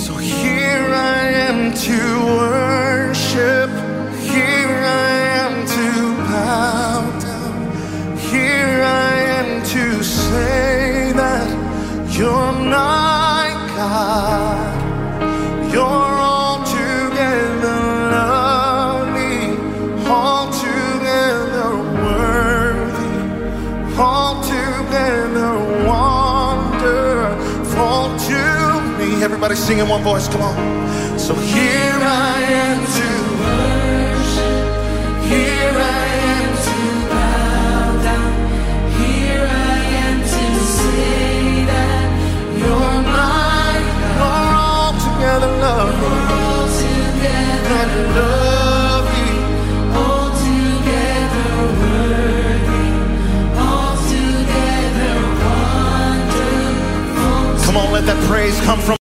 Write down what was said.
So here I am to worship. Here I am to bow down. Here I am to say that you're my God. You're altogether lovely, altogether worthy, altogether wonderful to me. Everybody sing in one voice, come on. So here I am to worship. Here I am to bow down. Here I am to say that you're my God. You're altogether lovely, altogether lovely, altogether worthy, altogether wonderful. Come on, let that praise come from